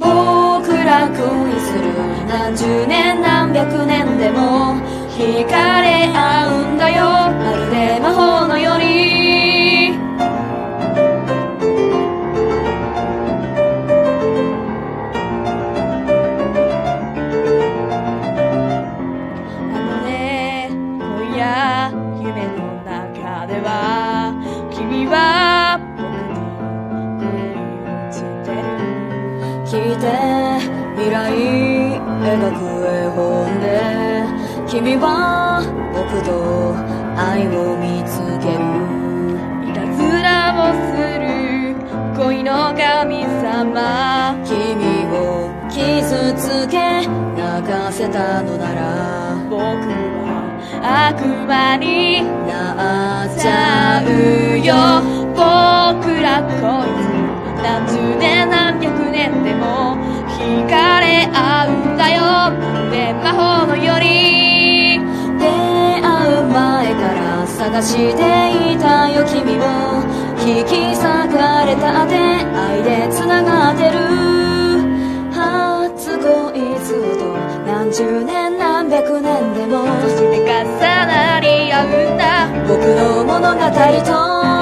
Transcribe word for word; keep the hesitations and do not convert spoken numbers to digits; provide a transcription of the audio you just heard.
僕ら恋する何十年何百年でも惹かれ合うんだよ、まるで魔法のように。あのね、今夜夢の中では君は僕に恋をしてる。聞いて未来描く絵本で君は僕と愛を見つける。いたずらをする恋の神様、君を傷つけ泣かせたのなら僕は悪魔になっちゃうよ。僕ら恋する何十年何百年でも惹かれ合うんだよ、まるで魔法のように。出会う前から探していたよ君を、引き裂かれたって愛で繋がってる。初恋ずっと何十年何百年でもそして重なり合うんだ僕の物語と